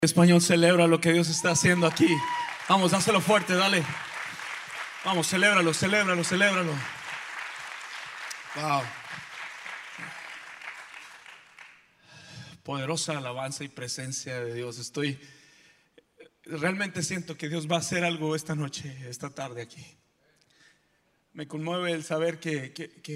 Español, celebra lo que Dios está haciendo aquí. Vamos, dáselo fuerte, dale. Vamos, celébralo, celébralo, celébralo. Wow. Poderosa alabanza y presencia de Dios. Realmente siento que Dios va a hacer algo esta noche, esta tarde aquí. Me conmueve el saber que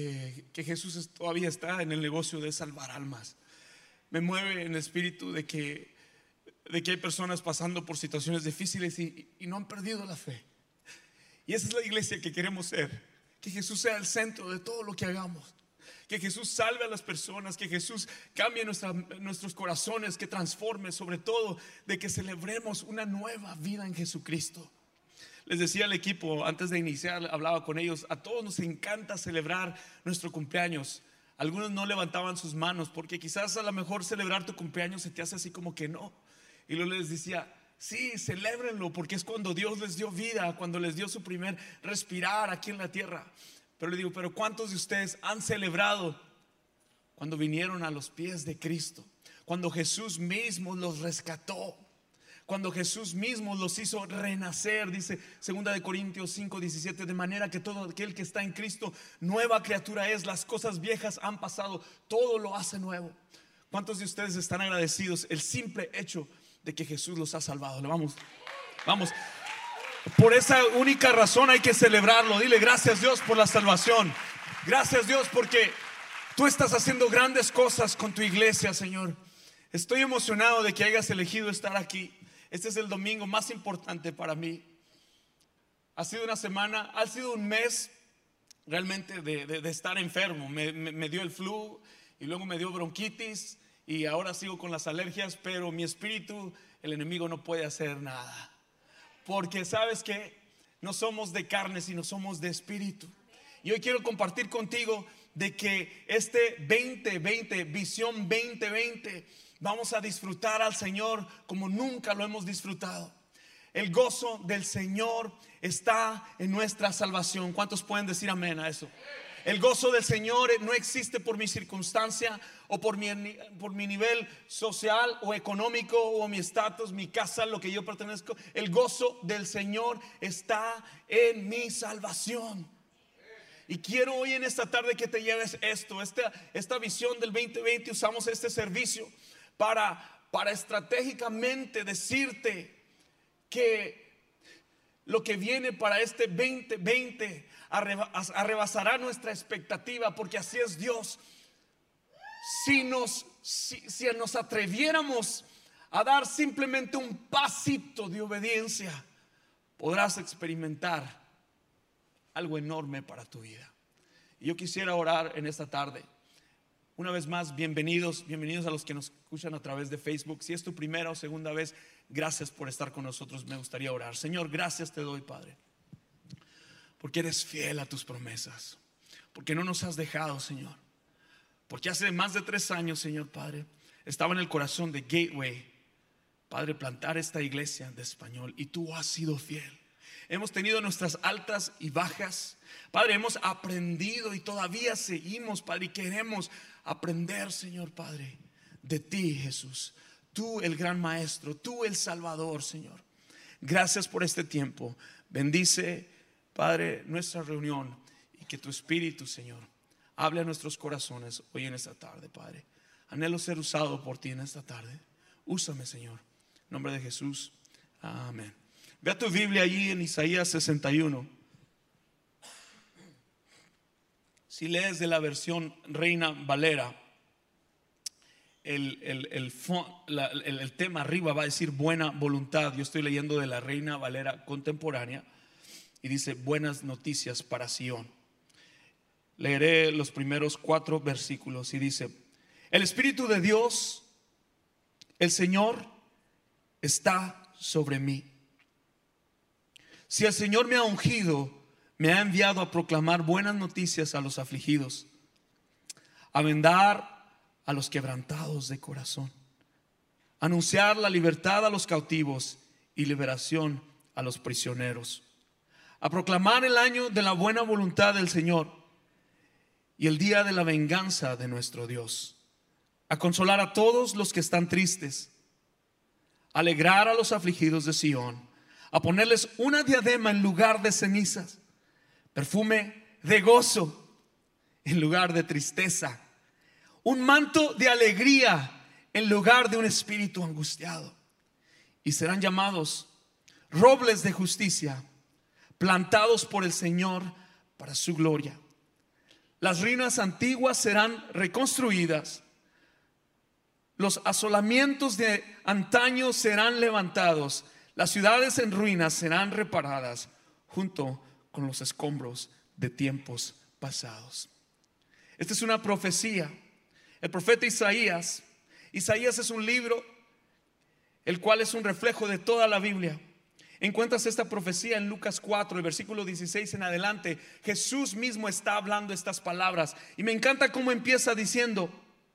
Jesús todavía está en el negocio de salvar almas. Me mueve en el espíritu de que hay personas pasando por situaciones difíciles y no han perdido la fe. Y esa es la iglesia que queremos ser. Que Jesús sea el centro de todo lo que hagamos. Que Jesús salve a las personas. Que Jesús cambie nuestros corazones. Que transforme, sobre todo, de que celebremos una nueva vida en Jesucristo. Les decía al equipo antes de iniciar, hablaba con ellos, a todos nos encanta celebrar nuestro cumpleaños. Algunos no levantaban sus manos porque quizás a lo mejor celebrar tu cumpleaños se te hace así como que no. Y luego les decía, sí, celébrenlo, porque es cuando Dios les dio vida, cuando les dio su primer respirar aquí en la tierra. Pero le digo, pero ¿cuántos de ustedes han celebrado cuando vinieron a los pies de Cristo? Cuando Jesús mismo los rescató, cuando Jesús mismo los hizo renacer. Dice 2 Corintios 5:17, de manera que todo aquel que está en Cristo, nueva criatura es. Las cosas viejas han pasado, todo lo hace nuevo. ¿Cuántos de ustedes están agradecidos el simple hecho de que Jesús los ha salvado? Vamos. Por esa única razón hay que celebrarlo. Dile gracias Dios por la salvación. Gracias Dios porque tú estás haciendo grandes cosas con tu iglesia, Señor. Estoy emocionado de que hayas elegido estar aquí. Este es el domingo más importante para mí. Ha sido una semana, ha sido un mes realmente de estar enfermo. Me dio el flu y luego me dio bronquitis. Y ahora sigo con las alergias, pero mi espíritu, el enemigo no puede hacer nada. Porque sabes que no somos de carne, sino somos de espíritu. Y hoy quiero compartir contigo de que este 2020, visión 2020, vamos a disfrutar al Señor como nunca lo hemos disfrutado. El gozo del Señor está en nuestra salvación. ¿Cuántos pueden decir amén a eso? El gozo del Señor no existe por mi circunstancia o por mi nivel social o económico o mi estatus, mi casa, lo que yo pertenezco. El gozo del Señor está en mi salvación. Y quiero hoy en esta tarde que te lleves esta visión del 2020. Usamos este servicio para estratégicamente decirte que lo que viene para este 2020 arrebasará nuestra expectativa, porque así es Dios. Si nos atreviéramos a dar simplemente un pasito de obediencia, podrás experimentar algo enorme para tu vida. Y yo quisiera orar en esta tarde. Una vez más, bienvenidos a los que nos escuchan a través de Facebook. Si es tu primera o segunda vez, gracias por estar con nosotros. Me gustaría orar. Señor, gracias te doy, Padre, porque eres fiel a tus promesas, porque no nos has dejado, Señor. Porque hace más de 3 años, Señor Padre, estaba en el corazón de Gateway, Padre, plantar esta iglesia de español, y tú has sido fiel. Hemos tenido nuestras altas y bajas, Padre, hemos aprendido y todavía seguimos, Padre, y queremos aprender, Señor Padre, de ti, Jesús. Tú el gran maestro, tú el Salvador, Señor. Gracias por este tiempo. Bendice, Padre, nuestra reunión, y que tu Espíritu, Señor, hable a nuestros corazones hoy en esta tarde, Padre. Anhelo ser usado por ti en esta tarde. Úsame, Señor, en nombre de Jesús, amén. Ve a tu Biblia allí en Isaías 61. Si lees de la versión Reina Valera, el tema arriba va a decir buena voluntad. Yo estoy leyendo de la Reina Valera contemporánea y dice buenas noticias para Sión. Leeré los primeros 4 versículos y dice: el Espíritu de Dios, el Señor, está sobre mí. Si el Señor me ha ungido, me ha enviado a proclamar buenas noticias a los afligidos, a vendar a los quebrantados de corazón, anunciar la libertad a los cautivos y liberación a los prisioneros, a proclamar el año de la buena voluntad del Señor y el día de la venganza de nuestro Dios, a consolar a todos los que están tristes, alegrar a los afligidos de Sión, a ponerles una diadema en lugar de cenizas, perfume de gozo en lugar de tristeza, un manto de alegría en lugar de un espíritu angustiado. Y serán llamados robles de justicia, plantados por el Señor para su gloria. Las ruinas antiguas serán reconstruidas, los asolamientos de antaño serán levantados, las ciudades en ruinas serán reparadas junto con los escombros de tiempos pasados. Esta es una profecía. El profeta Isaías es un libro el cual es un reflejo de toda la Biblia. Encuentras esta profecía en Lucas 4, el versículo 16 en adelante. Jesús mismo está hablando estas palabras y me encanta cómo empieza diciendo: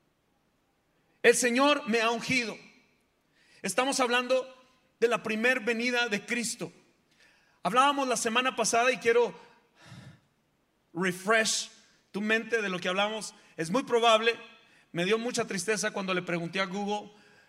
el Señor me ha ungido. Estamos hablando de la primer venida de Cristo. Hablábamos la semana pasada y quiero refresh tu mente de lo que hablamos. Es muy probable, me dio mucha tristeza cuando le pregunté a Google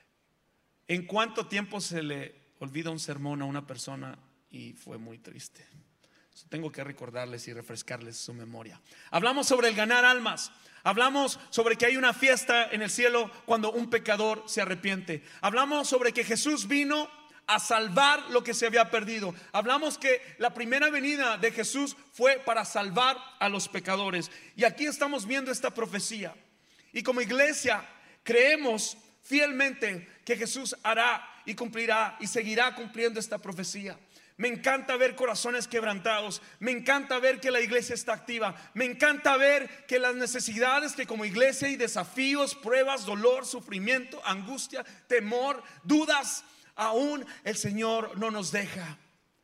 en cuánto tiempo se le olvida un sermón a una persona, y fue muy triste. Tengo que recordarles y refrescarles su memoria. Hablamos sobre el ganar almas. Hablamos sobre que hay una fiesta en el cielo cuando un pecador se arrepiente. Hablamos sobre que Jesús vino a salvar lo que se había perdido. Hablamos que la primera venida de Jesús fue para salvar a los pecadores. Y aquí estamos viendo esta profecía. Y como iglesia creemos fielmente que Jesús hará y cumplirá y seguirá cumpliendo esta profecía. Me encanta ver corazones quebrantados. Me encanta ver que la iglesia está activa. Me encanta ver que las necesidades que como iglesia y desafíos, pruebas, dolor, sufrimiento, angustia, temor, dudas, aún el Señor no nos deja.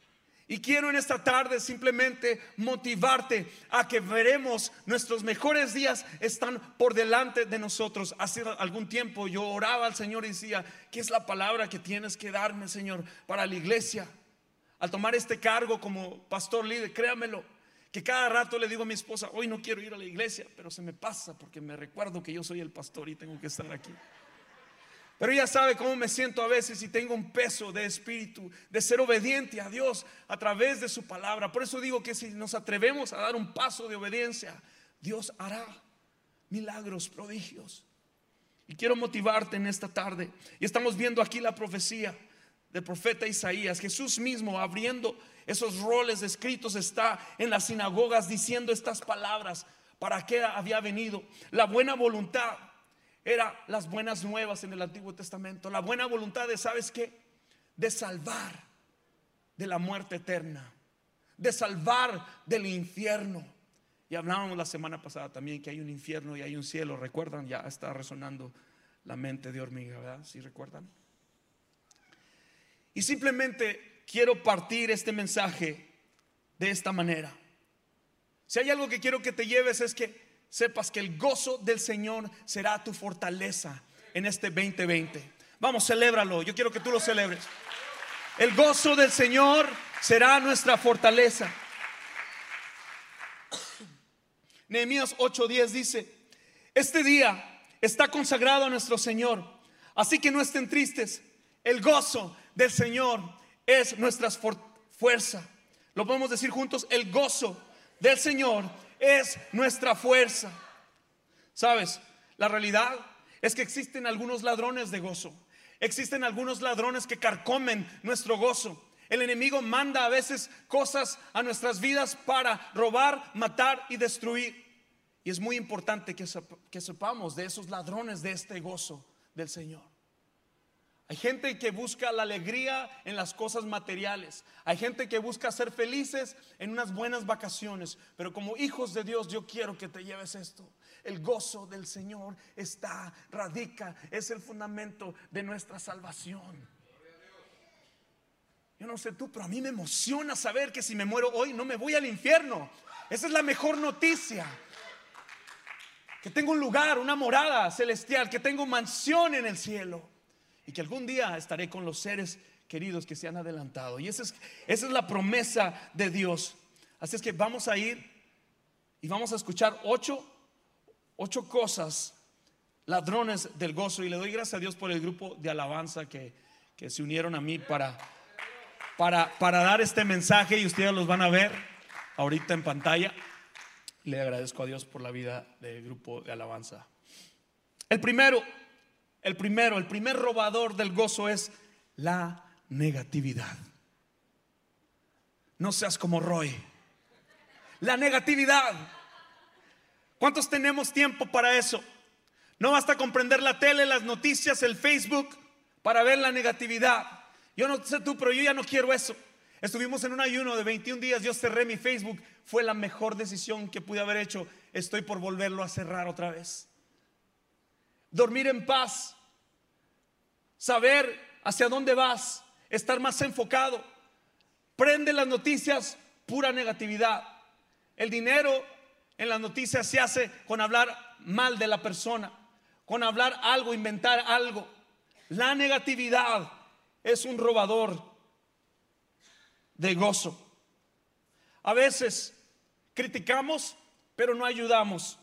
Y quiero en esta tarde simplemente motivarte a que veremos nuestros mejores días están por delante de nosotros. Hace algún tiempo yo oraba al Señor y decía: ¿qué es la palabra que tienes que darme, Señor, para la iglesia? Al tomar este cargo como pastor líder, créamelo, que cada rato le digo a mi esposa: hoy no quiero ir a la iglesia, pero se me pasa porque me recuerdo que yo soy el pastor y tengo que estar aquí. Pero ella sabe cómo me siento a veces y tengo un peso de espíritu, de ser obediente a Dios a través de su palabra. Por eso digo que si nos atrevemos a dar un paso de obediencia, Dios hará milagros, prodigios. Y quiero motivarte en esta tarde. Y estamos viendo aquí la profecía del profeta Isaías. Jesús mismo abriendo esos roles escritos está en las sinagogas diciendo estas palabras. ¿Para qué había venido? La buena voluntad era las buenas nuevas en el Antiguo Testamento. La buena voluntad de, ¿sabes qué? De salvar de la muerte eterna, de salvar del infierno. Y hablábamos la semana pasada también que hay un infierno y hay un cielo. ¿Recuerdan? Ya está resonando la mente de hormiga, ¿verdad? ¿Sí recuerdan? Y simplemente quiero partir este mensaje de esta manera. Si hay algo que quiero que te lleves es que sepas que el gozo del Señor será tu fortaleza en este 2020. Vamos, celébralo. Yo quiero que tú lo celebres. El gozo del Señor será nuestra fortaleza. Nehemías 8:10 dice: este día está consagrado a nuestro Señor, así que no estén tristes. El gozo del Señor es nuestra fuerza. Lo podemos decir juntos: el gozo del Señor es nuestra fuerza. Sabes, la realidad es que existen algunos ladrones de gozo. Existen algunos ladrones que carcomen nuestro gozo. El enemigo manda a veces cosas a nuestras vidas para robar, matar y destruir. Y es muy importante que sepamos de esos ladrones de este gozo del Señor. Hay gente que busca la alegría en las cosas materiales. Hay gente que busca ser felices en unas buenas vacaciones. Pero como hijos de Dios, yo quiero que te lleves esto. El gozo del Señor radica, es el fundamento de nuestra salvación. Yo no sé tú, pero a mí me emociona saber que si me muero hoy no me voy al infierno. Esa es la mejor noticia. Que tengo un lugar, una morada celestial, que tengo mansión en el cielo. Y que algún día estaré con los seres queridos que se han adelantado. Y esa es la promesa de Dios. Así es que vamos a ir y vamos a escuchar ocho cosas, ladrones del gozo. Y le doy gracias a Dios por el grupo de alabanza que que se unieron a mí para dar este mensaje, y ustedes los van a ver ahorita en pantalla. Le agradezco a Dios por la vida del grupo de alabanza. El primer robador del gozo es la negatividad. No seas como Roy. La negatividad. ¿Cuántos tenemos tiempo para eso? No basta con prender la tele, las noticias, el Facebook para ver la negatividad. Yo no sé tú, pero yo ya no quiero eso. Estuvimos en un ayuno de 21 días. Yo cerré mi Facebook. Fue la mejor decisión que pude haber hecho. Estoy por volverlo a cerrar otra vez. Dormir en paz, saber hacia dónde vas, estar más enfocado. Prende las noticias, pura negatividad. El dinero en las noticias se hace con hablar mal de la persona, con hablar algo, inventar algo. La negatividad es un robador de gozo. A veces criticamos, pero no ayudamos.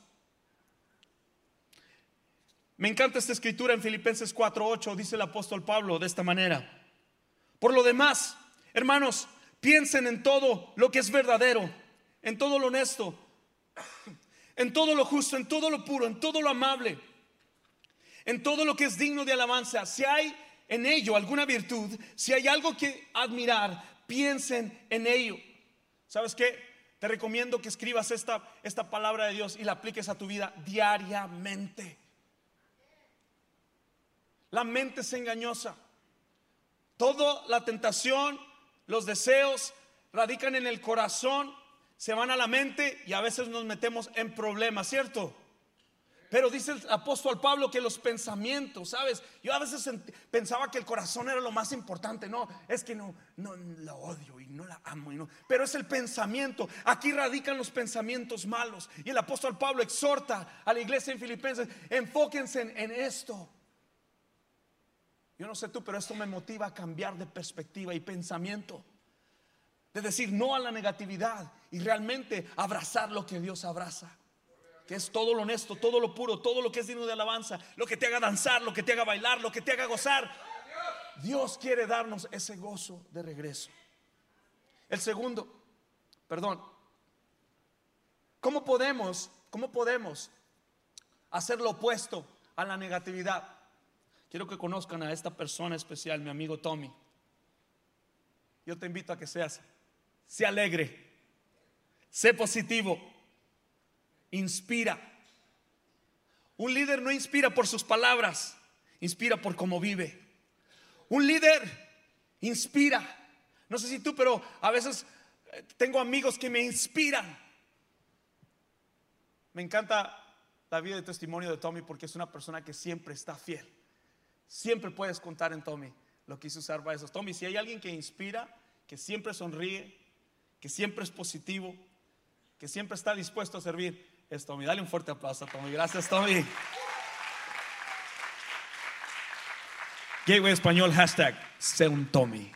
Me encanta esta escritura en Filipenses 4:8. Dice el apóstol Pablo de esta manera: por lo demás, hermanos, piensen en todo lo que es verdadero, en todo lo honesto, en todo lo justo, en todo lo puro, en todo lo amable, en todo lo que es digno de alabanza. Si hay en ello alguna virtud, si hay algo que admirar, piensen en ello. ¿Sabes qué? Te recomiendo que escribas esta palabra de Dios y la apliques a tu vida diariamente. La mente es engañosa. Toda la tentación, los deseos radican en el corazón, se van a la mente y a veces nos metemos en problemas, ¿cierto? Pero dice el apóstol Pablo que los pensamientos, ¿sabes? Yo a veces pensaba que el corazón era lo más importante. No, es que no la odio y no la amo y no. Pero es el pensamiento. Aquí radican los pensamientos malos. Y el apóstol Pablo exhorta a la iglesia en Filipenses: enfóquense en esto. Yo no sé tú, pero esto me motiva a cambiar de perspectiva y pensamiento, de decir no a la negatividad y realmente abrazar lo que Dios abraza, que es todo lo honesto, todo lo puro, todo lo que es digno de alabanza, lo que te haga danzar, lo que te haga bailar, lo que te haga gozar. Dios quiere darnos ese gozo de regreso. El segundo, ¿cómo podemos hacer lo opuesto a la negatividad? Quiero que conozcan a esta persona especial, mi amigo Tommy. Yo te invito a que sé alegre, sé positivo, inspira. Un líder no inspira por sus palabras, inspira por cómo vive. Un líder inspira. No sé si tú, pero a veces tengo amigos que me inspiran. Me encanta la vida de testimonio de Tommy porque es una persona que siempre está fiel. Siempre puedes contar en Tommy. Lo quise usar para eso. Tommy, si hay alguien que inspira, que siempre sonríe, que siempre es positivo, que siempre está dispuesto a servir, es Tommy. Dale un fuerte aplauso a Tommy. Gracias, Tommy. Gateway Español, hashtag sé un Tommy.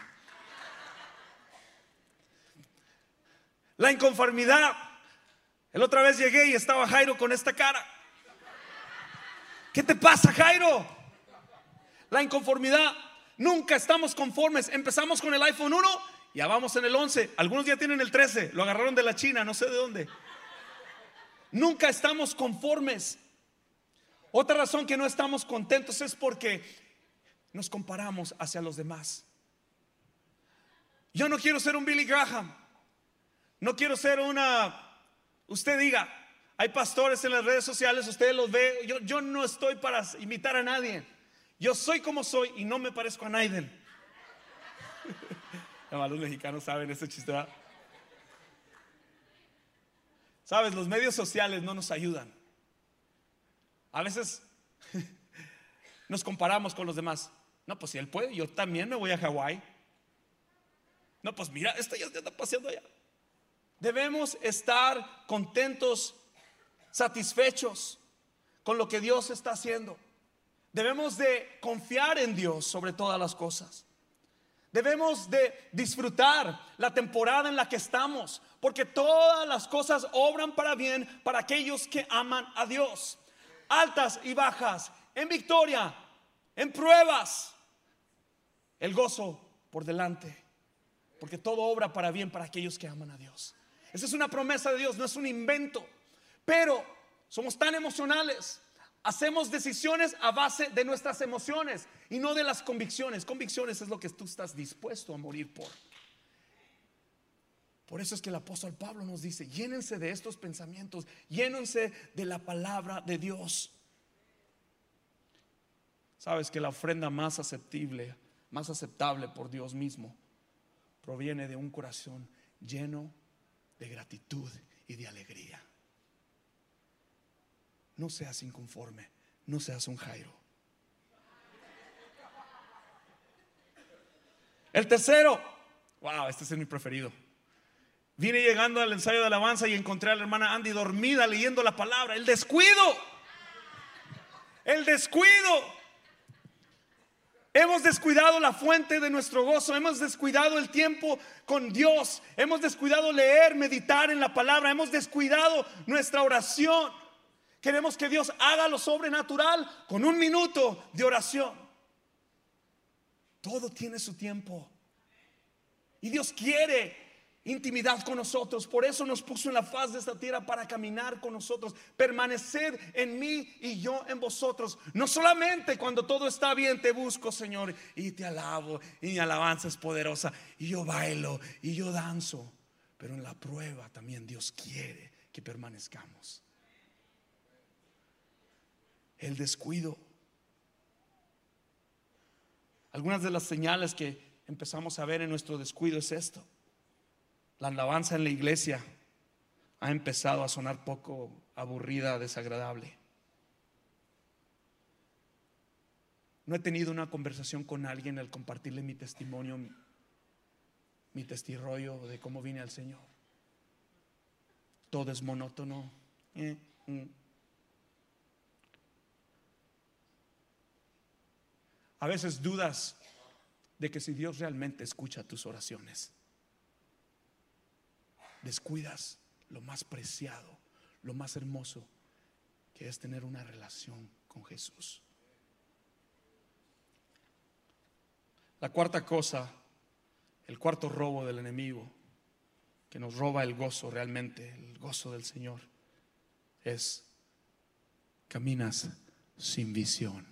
La inconformidad. La otra vez llegué y estaba Jairo con esta cara. ¿Qué te pasa, Jairo? La inconformidad. Nunca estamos conformes. Empezamos con el iPhone 1, ya vamos en el 11. Algunos ya tienen el 13. Lo agarraron de la China, no sé de dónde. Nunca estamos conformes. Otra razón que no estamos contentos es porque nos comparamos hacia los demás. Yo no quiero ser un Billy Graham. No quiero ser usted diga, hay pastores en las redes sociales, ustedes los ve. Yo no estoy para imitar a nadie. Yo soy como soy y no me parezco a Naiden. Además, los mexicanos saben ese chiste, ¿verdad? Sabes, los medios sociales no nos ayudan. A veces nos comparamos con los demás. No, pues si él puede, yo también me voy a Hawái. No, pues mira, este ya está paseando allá. Debemos estar contentos, satisfechos con lo que Dios está haciendo. Debemos de confiar en Dios sobre todas las cosas. Debemos de disfrutar la temporada en la que estamos, porque todas las cosas obran para bien para aquellos que aman a Dios. Altas y bajas, en victoria, en pruebas. el gozo por delante, porque todo obra para bien para aquellos que aman a Dios. Esa es una promesa de Dios, no es un invento. Pero somos tan emocionales, hacemos decisiones a base de nuestras emociones y no de las convicciones. Convicciones es lo que tú estás dispuesto a morir por. Por eso es que el apóstol Pablo nos dice: llénense de estos pensamientos, llénense de la palabra de Dios. Sabes que la ofrenda más aceptable por Dios mismo proviene de un corazón lleno de gratitud y de alegría. No seas inconforme, no seas un Jairo. El tercero, wow, este es mi preferido. Vine llegando al ensayo de alabanza y encontré a la hermana Andy dormida leyendo la palabra. El descuido. Hemos descuidado la fuente de nuestro gozo. Hemos descuidado el tiempo con Dios. Hemos descuidado leer, meditar en la palabra. Hemos descuidado nuestra oración. Queremos que Dios haga lo sobrenatural con 1 minuto de oración. Todo tiene su tiempo. Y Dios quiere intimidad con nosotros. Por eso nos puso en la faz de esta tierra, para caminar con nosotros. Permaneced en mí y yo en vosotros. No solamente cuando todo está bien te busco, Señor, y te alabo, y mi alabanza es poderosa, y yo bailo y yo danzo. Pero en la prueba también Dios quiere que permanezcamos. El descuido. Algunas de las señales que empezamos a ver en nuestro descuido es esto: la alabanza en la iglesia ha empezado a sonar poco aburrida, desagradable. No he tenido una conversación con alguien al compartirle mi testimonio, mi testirollo de cómo vine al Señor. Todo es monótono. A veces dudas de que si Dios realmente escucha tus oraciones. Descuidas lo más preciado, lo más hermoso, que es tener una relación con Jesús. La cuarta cosa, el cuarto robo del enemigo que nos roba el gozo, realmente el gozo del Señor, es: caminas sin visión.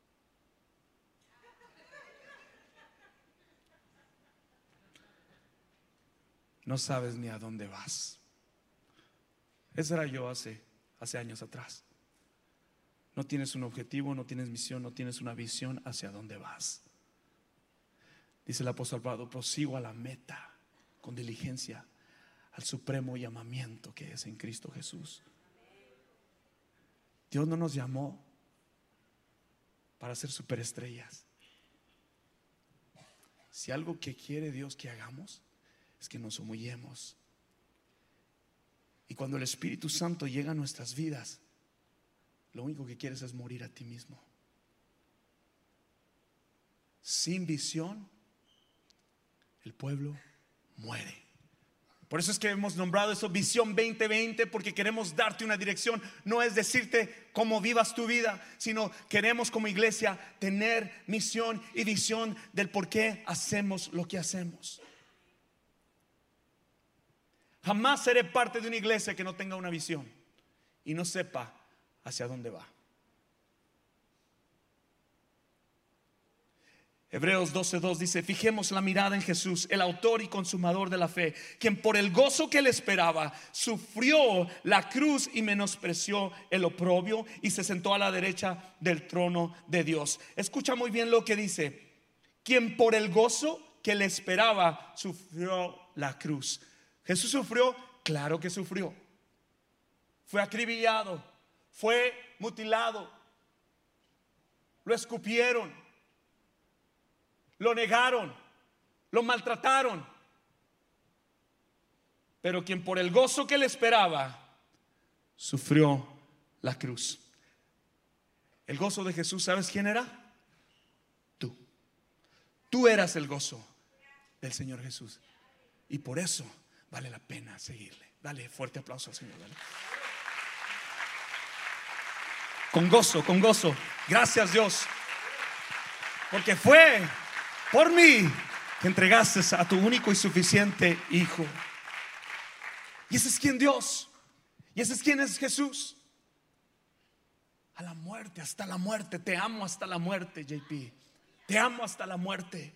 No sabes ni a dónde vas. Ese era yo hace años atrás. No tienes un objetivo, no tienes misión, no tienes una visión hacia dónde vas. Dice el apóstol Pablo: prosigo a la meta con diligencia, al supremo llamamiento que es en Cristo Jesús. Dios no nos llamó para ser superestrellas. Si algo que quiere Dios que hagamos es que nos humillemos. Y cuando el Espíritu Santo llega a nuestras vidas, lo único que quieres es morir a ti mismo. Sin visión, el pueblo muere. Por eso es que hemos nombrado eso Visión 2020, porque queremos darte una dirección. No es decirte cómo vivas tu vida, sino queremos como iglesia tener misión y visión del por qué hacemos lo que hacemos. Jamás seré parte de una iglesia que no tenga una visión y no sepa hacia dónde va. Hebreos 12:2 dice: fijemos la mirada en Jesús, el autor y consumador de la fe, quien por el gozo que le esperaba sufrió la cruz y menospreció el oprobio, y se sentó a la derecha del trono de Dios. Escucha muy bien lo que dice: quien por el gozo que le esperaba sufrió la cruz. Jesús sufrió, claro que sufrió. Fue acribillado, fue mutilado, lo escupieron, lo negaron, lo maltrataron. Pero quien por el gozo que le esperaba sufrió la cruz. El gozo de Jesús, ¿sabes quién era? Tú eras el gozo del Señor Jesús. Y por eso vale la pena seguirle. Dale fuerte aplauso al Señor. Dale. Con gozo, con gozo. Gracias, Dios. Porque fue por mí, que entregaste a tu único y suficiente Hijo. Y ese es quien Dios. Y ese es quien es Jesús. A la muerte, hasta la muerte. Te amo hasta la muerte, JP. Te amo hasta la muerte.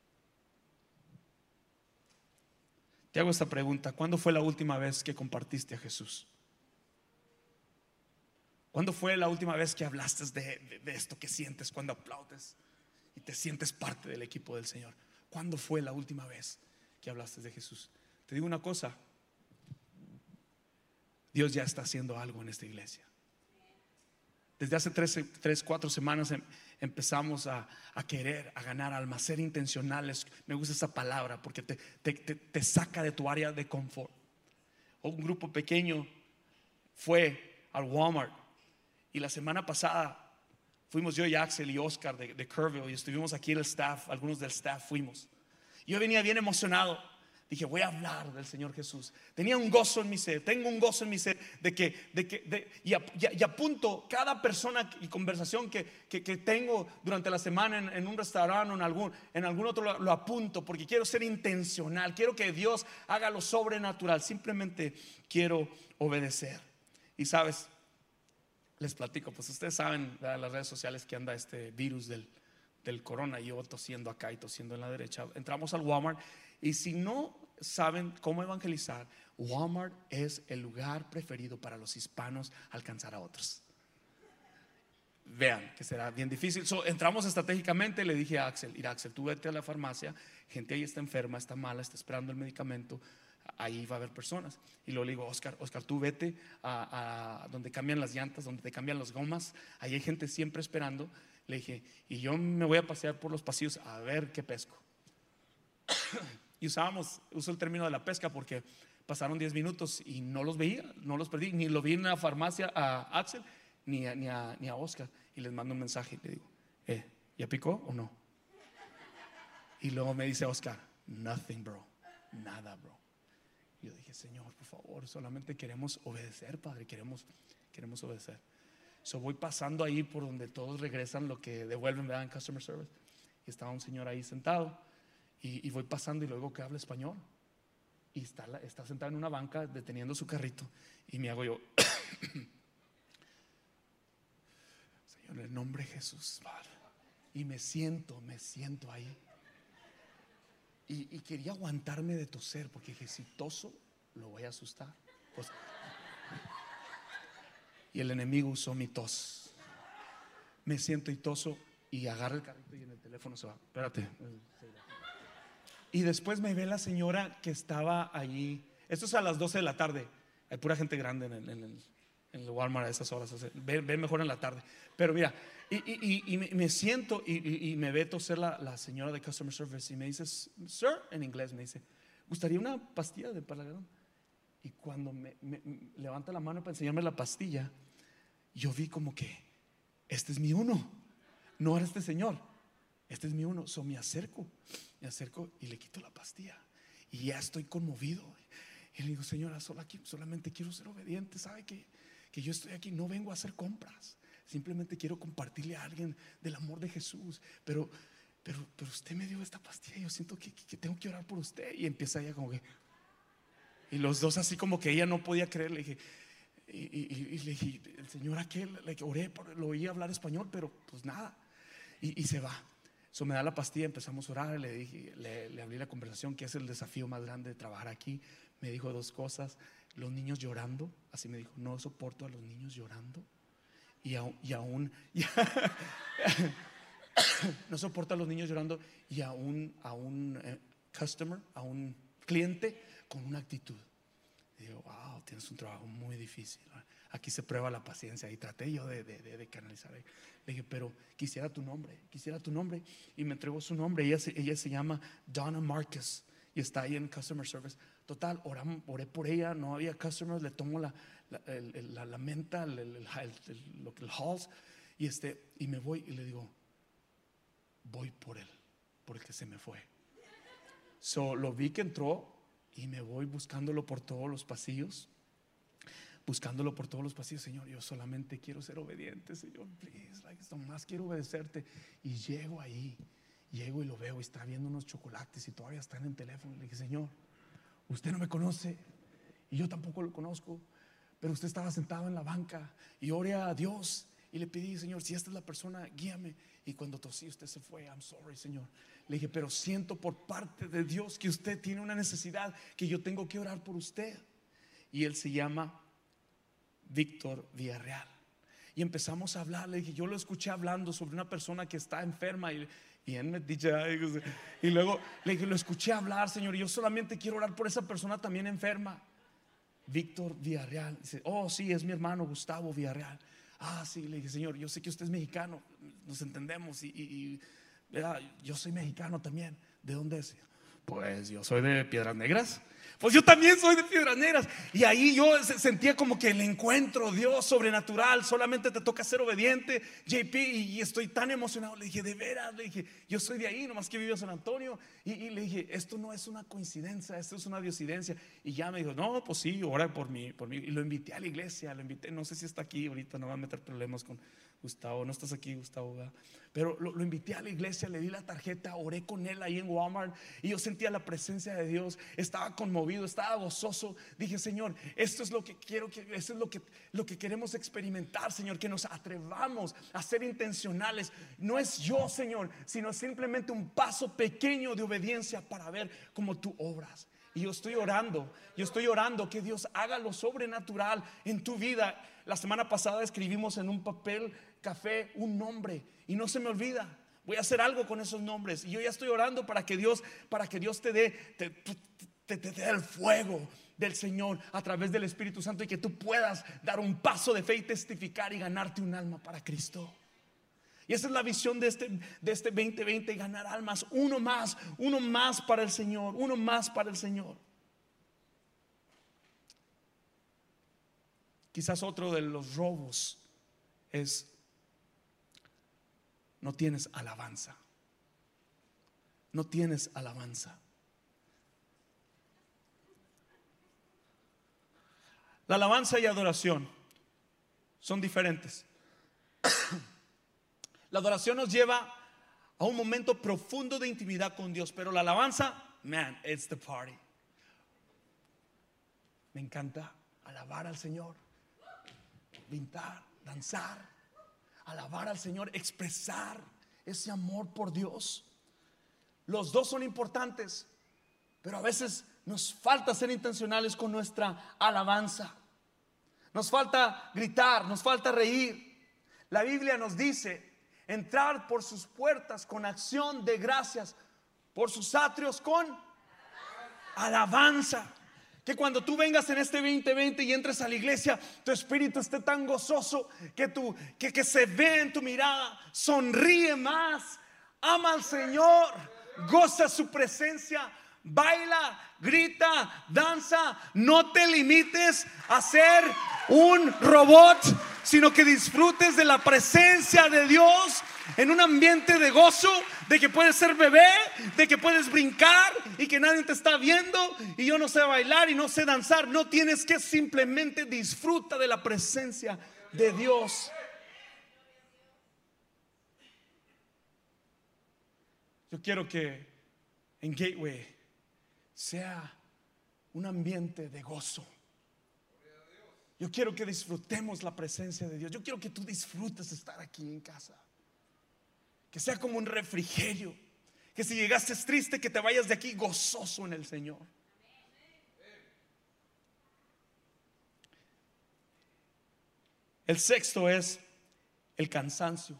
Te hago esta pregunta: ¿cuándo fue la última vez que compartiste a Jesús? ¿Cuándo fue la última vez que hablaste de esto que sientes cuando aplaudes y te sientes parte del equipo del Señor? ¿Cuándo fue la última vez que hablaste de Jesús? Te digo una cosa: Dios ya está haciendo algo en esta iglesia. Desde hace 4 semanas empezamos a querer, a ganar almas, ser intencionales. Me gusta esa palabra porque te saca de tu área de confort. Un grupo pequeño fue al Walmart y la semana pasada fuimos yo y Axel y Oscar de Kerrville, y estuvimos aquí el staff, algunos del staff fuimos. Yo venía bien emocionado. Dije, voy a hablar del Señor Jesús. Tenía un gozo en mi ser, tengo un gozo en mi ser y apunto cada persona y conversación que tengo durante la semana en un restaurante o en algún otro, lo apunto porque quiero ser intencional. Quiero que Dios haga lo sobrenatural. Simplemente quiero obedecer. Y sabes, les platico, pues ustedes saben en las redes sociales que anda este virus del corona. Yo tosiendo acá y tosiendo en la derecha. Entramos al Walmart. Y si no saben cómo evangelizar, Walmart es el lugar preferido para los hispanos alcanzar a otros. Vean que será bien difícil. Entramos estratégicamente. Le dije a Axel: mira, Axel, tú vete a la farmacia. Gente ahí está enferma, está mala, está esperando el medicamento. Ahí va a haber personas. Y luego le digo: Oscar, tú vete a donde cambian las llantas, donde te cambian las gomas. Ahí hay gente siempre esperando. Le dije: y yo me voy a pasear por los pasillos a ver qué pesco. Y uso el término de la pesca porque pasaron 10 minutos y no los veía, no los perdí. Ni lo vi en la farmacia a Axel ni a Oscar. Y les mando un mensaje y le digo: ¿ya picó o no? Y luego me dice Oscar: nothing, bro. Nada, bro. Y yo dije: Señor, por favor, solamente queremos obedecer, Padre. Queremos obedecer. Voy pasando ahí por donde todos regresan lo que devuelven, ¿verdad? En customer service. Y estaba un señor ahí sentado. Y voy pasando y luego que habla español. Y está sentado en una banca deteniendo su carrito. Y me hago yo: Señor, en el nombre de Jesús, Padre. Y me siento ahí. Y quería aguantarme de toser porque dije: si toso, lo voy a asustar. Pues, y el enemigo usó mi tos. Me siento y toso y agarra el carrito y en el teléfono se va. Espérate. Y después me ve la señora que estaba allí. Esto es a las 12 de la tarde. Hay pura gente grande en el Walmart a esas horas. Ve mejor en la tarde. Pero mira, y me siento y me ve toser la señora de Customer Service. Y me dice: Sir, en inglés me dice: ¿gustaría una pastilla de Paragón? Y cuando me levanta la mano para enseñarme la pastilla, yo vi como que este es mi uno. No era este señor. Este es mi uno. Me acerco y le quito la pastilla. Y ya estoy conmovido. Y le digo: señora, solamente quiero ser obediente. Sabe que yo estoy aquí, no vengo a hacer compras. Simplemente quiero compartirle a alguien del amor de Jesús. Pero usted me dio esta pastilla. Yo siento que tengo que orar por usted. Y empieza ella como que. Y los dos así como que ella no podía creer. Le dije: y le dije: el señor aquel, oré, lo oí hablar español, pero pues nada. Y se va. Me da la pastilla, empezamos a orar. Le abrí la conversación, que es el desafío más grande de trabajar aquí. Me dijo 2 cosas: los niños llorando. Así me dijo: no soporto a los niños llorando. Y aún no soporto a los niños llorando. Y a un customer, a un cliente con una actitud. Y digo: wow, tienes un trabajo muy difícil. Aquí se prueba la paciencia. Y traté yo de canalizar. Le dije: pero quisiera tu nombre. Y me entregó su nombre. Ella se llama Donna Marcus y está ahí en Customer Service. Total, oré por ella. No había customers. Le tomo la menta, el Halls, y me voy y le digo: voy por él, porque se me fue. Lo vi que entró y me voy buscándolo por todos los pasillos. Señor, yo solamente quiero ser obediente, Señor, please, nomás quiero obedecerte. Y llego ahí Llego y lo veo y está viendo unos chocolates y todavía está en el teléfono. Le dije: Señor, usted no me conoce y yo tampoco lo conozco, pero usted estaba sentado en la banca y oré a Dios y le pedí: Señor, si esta es la persona, guíame. Y cuando tosí, usted se fue. I'm sorry, Señor. Le dije: pero siento por parte de Dios que usted tiene una necesidad, que yo tengo que orar por usted. Y él se llama Víctor Villarreal. Y empezamos a hablar. Le dije: yo lo escuché hablando sobre una persona que está enferma. Y él me dice, y luego le dije: lo escuché hablar, Señor, y yo solamente quiero orar por esa persona también enferma. Víctor Villarreal. Dice: oh, sí, es mi hermano Gustavo Villarreal. Ah, sí. Le dije: Señor, yo sé que usted es mexicano, nos entendemos, y yo soy mexicano también. ¿De dónde es? Pues yo soy de Piedras Negras. Pues yo también soy de Piedras Negras. Y ahí yo sentía como que el encuentro, Dios sobrenatural. Solamente te toca ser obediente, JP. Y estoy tan emocionado. Le dije: de veras, le dije, yo soy de ahí, nomás que vivo en San Antonio. Y le dije: esto no es una coincidencia, esto es una diosidencia. Y ya me dijo: no, pues sí, ora por mí. Y lo invité a la iglesia, lo invité. No sé si está aquí ahorita, no va a meter problemas con Gustavo. No estás aquí, Gustavo, ¿verdad? Pero lo invité a la iglesia, le di la tarjeta, oré con él ahí en Walmart. Y yo sentía la presencia de Dios. Estaba conmovido, estaba gozoso. Dije: Señor, esto es lo que quiero, esto es lo que queremos experimentar, Señor. Que nos atrevamos a ser intencionales. No es yo, Señor, sino simplemente un paso pequeño de obediencia para ver cómo tú obras. Y yo estoy orando que Dios haga lo sobrenatural en tu vida. La semana pasada escribimos en un papel café un nombre y no se me olvida. Voy a hacer algo con esos nombres. Y yo ya estoy orando para que Dios te dé el fuego del Señor a través del Espíritu Santo, y que tú puedas dar un paso de fe y testificar y ganarte un alma para Cristo. Y esa es la visión de este 2020: ganar almas, uno más para el Señor, uno más para el Señor. Quizás otro de los robos es: no tienes alabanza. No tienes alabanza. La alabanza y adoración son diferentes. La adoración nos lleva a un momento profundo de intimidad con Dios, pero la alabanza, man, it's the party. Me encanta alabar al Señor, pintar, danzar, alabar al Señor, expresar ese amor por Dios. Los dos son importantes, pero a veces nos falta ser intencionales con nuestra alabanza. Nos falta gritar, nos falta reír. La Biblia nos dice: entrar por sus puertas con acción de gracias, por sus atrios con alabanza. Que cuando tú vengas en este 2020 y entres a la iglesia, tu espíritu esté tan gozoso que se ve en tu mirada. Sonríe más, ama al Señor, goza su presencia, baila, grita, danza. No te limites a ser un robot, sino que disfrutes de la presencia de Dios en un ambiente de gozo, de que puedes ser bebé, de que puedes brincar y que nadie te está viendo. Y yo no sé bailar y no sé danzar. No tienes que, simplemente disfruta de la presencia de Dios. Yo quiero que en Gateway sea un ambiente de gozo. Yo quiero que disfrutemos la presencia de Dios. Yo quiero que tú disfrutes estar aquí en casa. Que sea como un refrigerio. Que si llegaste triste, que te vayas de aquí gozoso en el Señor. El sexto es el cansancio.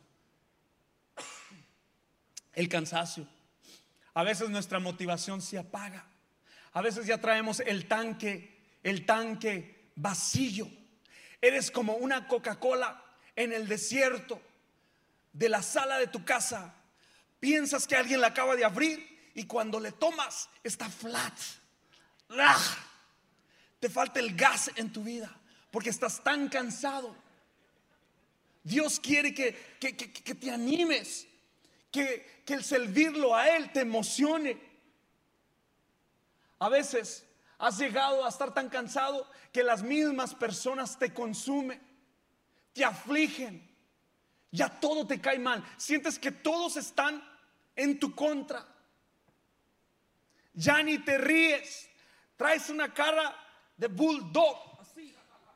El cansancio. A veces nuestra motivación se apaga. A veces ya traemos el tanque vacío. Eres como una Coca-Cola en el desierto de la sala de tu casa. Piensas que alguien la acaba de abrir y cuando le tomas está flat. Te falta el gas en tu vida porque estás tan cansado. Dios quiere que te animes, que el servirlo a Él te emocione. A veces has llegado a estar tan cansado que las mismas personas te consumen, te afligen, ya todo te cae mal. Sientes que todos están en tu contra. Ya ni te ríes, traes una cara de bulldog, así.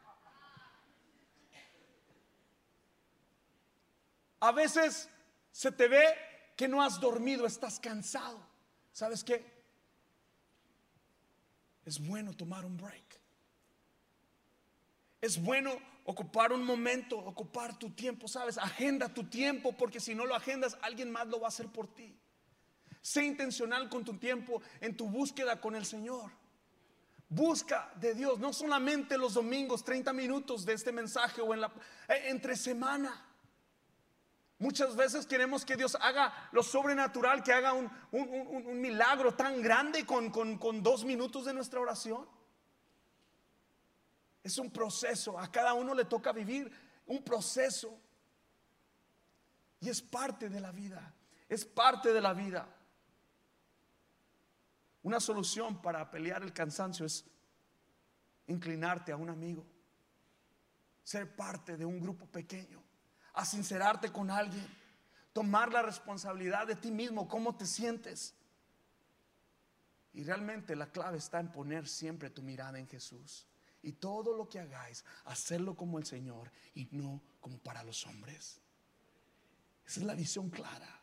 A veces se te ve que no has dormido, estás cansado. ¿Sabes qué? Es bueno tomar un break. Es bueno ocupar un momento, ocupar tu tiempo, ¿sabes? Agenda tu tiempo, porque si no lo agendas, alguien más lo va a hacer por ti. Sé intencional con tu tiempo en tu búsqueda con el Señor. Busca de Dios, no solamente los domingos, 30 minutos de este mensaje o entre semana. Muchas veces queremos que Dios haga lo sobrenatural, que haga un milagro tan grande con 2 minutos de nuestra oración. Es un proceso, a cada uno le toca vivir un proceso. Y es parte de la vida, es parte de la vida. Una solución para pelear el cansancio es inclinarte a un amigo, ser parte de un grupo pequeño, a sincerarte con alguien, tomar la responsabilidad de ti mismo, cómo te sientes. Y realmente la clave está en poner siempre tu mirada en Jesús. Y todo lo que hagáis, hacerlo como el Señor y no como para los hombres. Esa es la visión clara.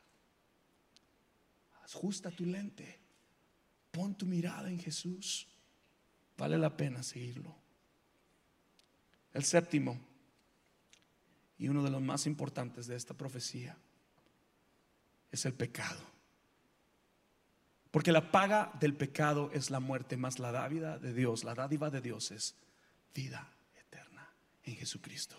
Ajusta tu lente, pon tu mirada en Jesús. Vale la pena seguirlo. El séptimo y uno de los más importantes de esta profecía es el pecado. Porque la paga del pecado es la muerte, más la dádiva de Dios es vida eterna en Jesucristo.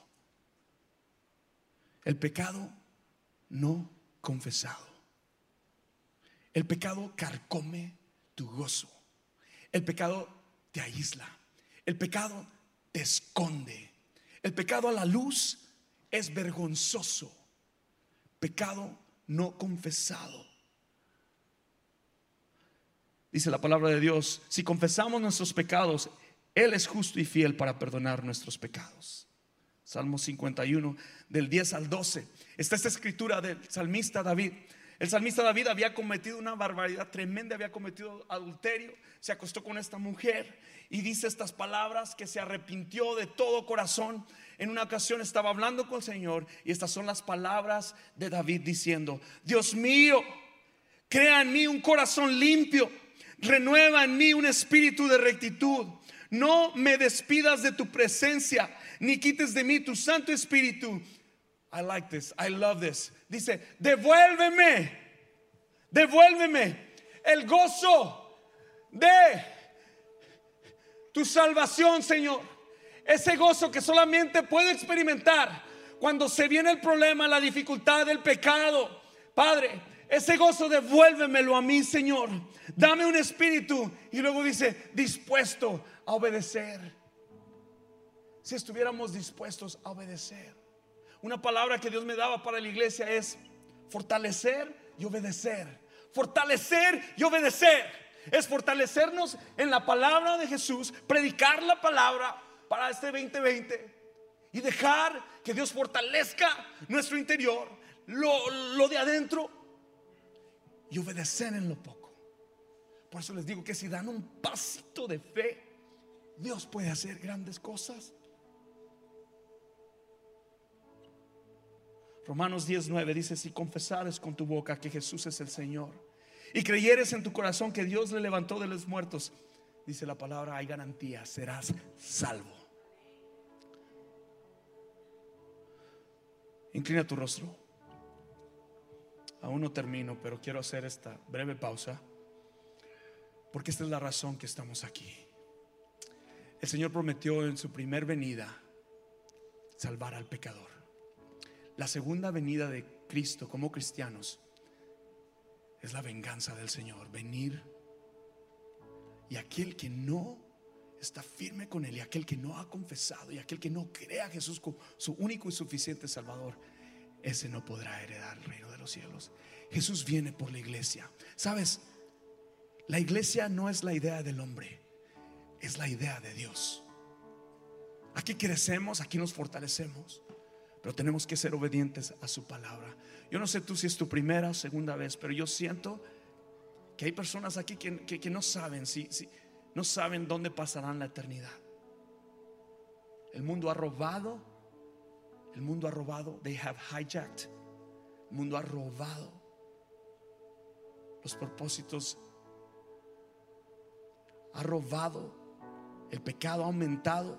El pecado no confesado, el pecado carcome tu gozo, el pecado te aísla, el pecado te esconde, el pecado a la luz es vergonzoso. Pecado no confesado. Dice la palabra de Dios: si confesamos nuestros pecados, Él es justo y fiel para perdonar nuestros pecados. Salmo 51 del 10 al 12. Está esta escritura del salmista David. El salmista David había cometido una barbaridad tremenda, había cometido adulterio, se acostó con esta mujer y dice estas palabras, que se arrepintió de todo corazón. En una ocasión estaba hablando con el Señor y estas son las palabras de David diciendo: Dios mío, crea en mí un corazón limpio, renueva en mí un espíritu de rectitud. No me despidas de tu presencia, ni quites de mí tu Santo Espíritu. I like this, I love this. Dice: devuélveme el gozo de tu salvación, Señor. Ese gozo que solamente puedo experimentar cuando se viene el problema, la dificultad del pecado. Padre, ese gozo devuélvemelo a mí, Señor. Dame un espíritu. Y luego dice: dispuesto a obedecer. Si estuviéramos dispuestos a obedecer. Una palabra que Dios me daba para la iglesia es fortalecer y obedecer. Fortalecer y obedecer es fortalecernos en la palabra de Jesús, predicar la palabra para este 2020 y dejar que Dios fortalezca nuestro interior, lo de adentro, y obedecer en lo poco. Por eso les digo que si dan un pasito de fe, Dios puede hacer grandes cosas. Romanos 10:9 dice: si confesares con tu boca que Jesús es el Señor y creyeres en tu corazón que Dios le levantó de los muertos, dice la palabra, hay garantía, serás salvo. Inclina tu rostro. Aún no termino, pero quiero hacer esta breve pausa, porque esta es la razón que estamos aquí. El Señor prometió en su primer venida salvar al pecador. La segunda venida de Cristo como cristianos es la venganza del Señor, venir, y aquel que no está firme con Él, y aquel que no ha confesado, y aquel que no cree a Jesús como su único y suficiente Salvador, ese no podrá heredar el reino de los cielos. Jesús viene por la iglesia. ¿Sabes? La iglesia no es la idea del hombre, es la idea de Dios. Aquí crecemos, aquí nos fortalecemos, pero tenemos que ser obedientes a su palabra. Yo no sé tú si es tu primera o segunda vez, pero yo siento que hay personas aquí que no saben no saben dónde pasarán la eternidad. El mundo ha robado, they have hijacked. El mundo ha robado los propósitos, ha robado, el pecado ha aumentado.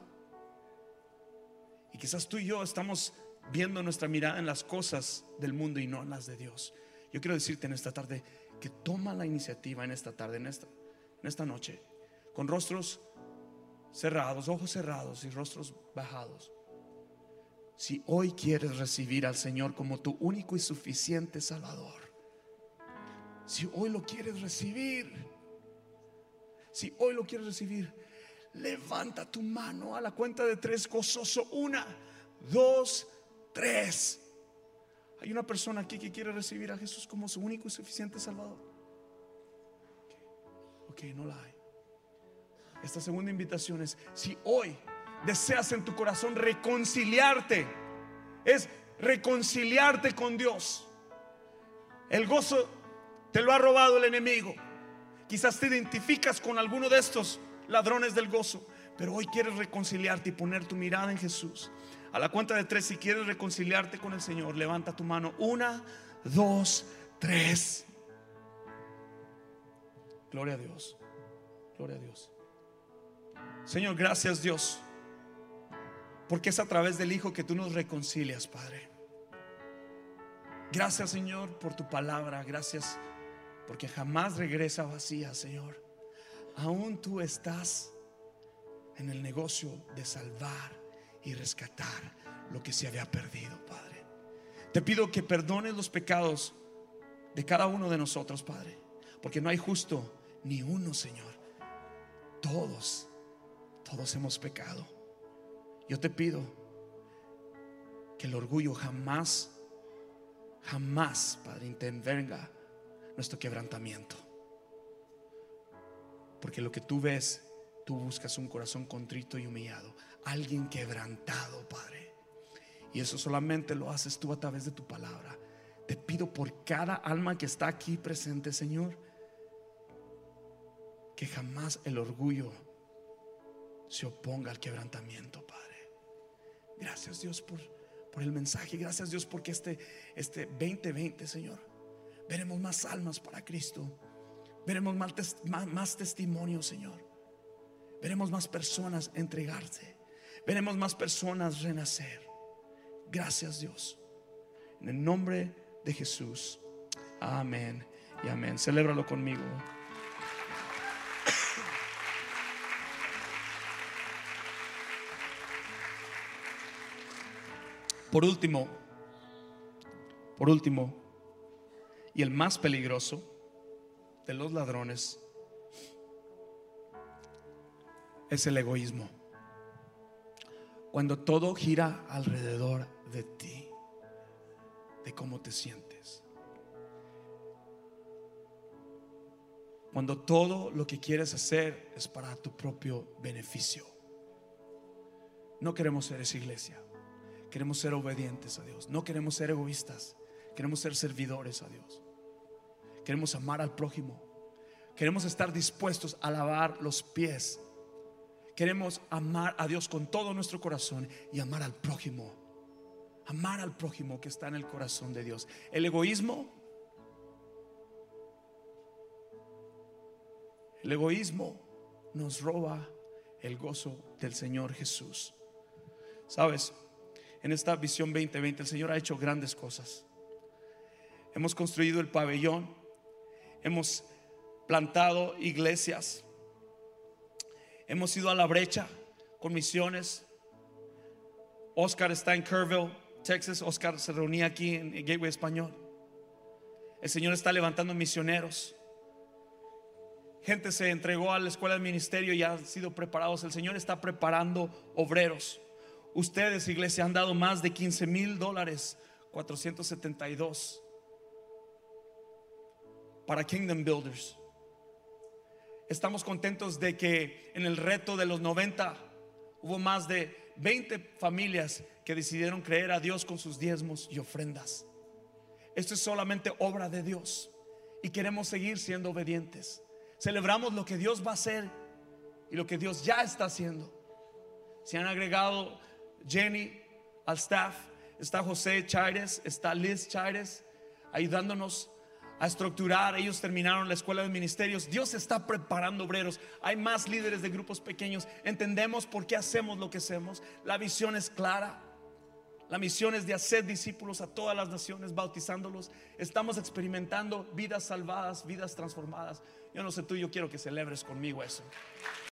Y quizás tú y yo estamos viendo nuestra mirada en las cosas del mundo y no en las de Dios. Yo quiero decirte en esta tarde que toma la iniciativa en esta tarde, en esta noche, con rostros cerrados, ojos cerrados y rostros bajados. Si hoy quieres recibir al Señor como tu único y suficiente Salvador, si hoy lo quieres recibir, levanta tu mano a la cuenta de 3, gozoso. 1, 2, 3. Hay una persona aquí que quiere recibir a Jesús como su único y suficiente Salvador. Ok, no la hay. Esta segunda invitación es: si hoy deseas en tu corazón reconciliarte, es reconciliarte con Dios. El gozo te lo ha robado el enemigo. Quizás te identificas con alguno de estos ladrones del gozo, pero hoy quieres reconciliarte y poner tu mirada en Jesús. A la cuenta de 3, si quieres reconciliarte con el Señor, levanta tu mano. 1, 2, 3. Gloria a Dios. Gloria a Dios. Señor, gracias Dios, porque es a través del Hijo que tú nos reconcilias, Padre. Gracias, Señor, por tu palabra. Gracias porque jamás regresa vacía, Señor. Aún tú estás en el negocio de salvar y rescatar lo que se había perdido, Padre. Te pido que perdones los pecados de cada uno de nosotros, Padre, porque no hay justo ni uno, Señor. Todos hemos pecado. Yo te pido que el orgullo jamás, Padre, intervenga nuestro quebrantamiento, porque lo que tú ves, tú buscas un corazón contrito y humillado, alguien quebrantado, Padre, y eso solamente lo haces tú a través de tu palabra. Te pido por cada alma que está aquí presente, Señor, que jamás el orgullo se oponga al quebrantamiento, Padre. Gracias, Dios, por el mensaje. Gracias, Dios, porque este 2020, Señor, veremos más almas para Cristo. Veremos más testimonios, Señor. Veremos más personas entregarse. Veremos más personas renacer. Gracias, Dios. En el nombre de Jesús. Amén y amén. Celébralo conmigo. Por último, y el más peligroso de los ladrones es el egoísmo. Cuando todo gira alrededor de ti, de cómo te sientes. Cuando todo lo que quieres hacer es para tu propio beneficio. No queremos ser esa iglesia. Queremos ser obedientes a Dios. No queremos ser egoístas. Queremos ser servidores a Dios. Queremos amar al prójimo. Queremos estar dispuestos a lavar los pies. Queremos amar a Dios con todo nuestro corazón y amar al prójimo. Amar al prójimo que está en el corazón de Dios. El egoísmo nos roba el gozo del Señor Jesús. ¿Sabes? En esta visión 2020 el Señor ha hecho grandes cosas. Hemos construido el pabellón, hemos plantado iglesias, hemos ido a la brecha con misiones. Oscar está en Kerrville, Texas. Oscar se reunía aquí en Gateway Español. El Señor está levantando misioneros. Gente se entregó a la escuela del ministerio y han sido preparados. El Señor está preparando obreros. Ustedes, iglesia, han dado más de $15,000, 472, para Kingdom Builders. Estamos contentos de que en el reto de los 90 hubo más de 20 familias que decidieron creer a Dios con sus diezmos y ofrendas. Esto es solamente obra de Dios y queremos seguir siendo obedientes. Celebramos lo que Dios va a hacer y lo que Dios ya está haciendo. Se han agregado Jenny al staff, está José Chaires, está Liz Chaires ayudándonos a estructurar. Ellos terminaron la escuela de ministerios. Dios está preparando obreros. Hay más líderes de grupos pequeños. Entendemos por qué hacemos lo que hacemos. La visión es clara. La misión es de hacer discípulos a todas las naciones, bautizándolos. Estamos experimentando vidas salvadas, vidas transformadas. Yo no sé tú, yo quiero que celebres conmigo eso.